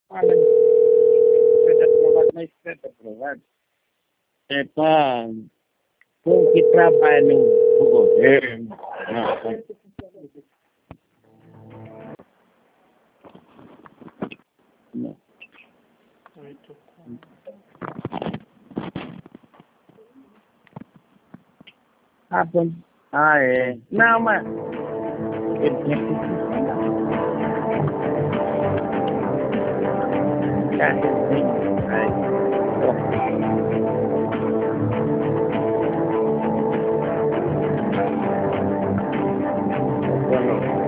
Olha, ser aprovado, mas ser aprovado é para o que trabalha no governo. Não. Ah, bom. Ah, é. Não, mas ele tinha que ficar aí. Boa noite.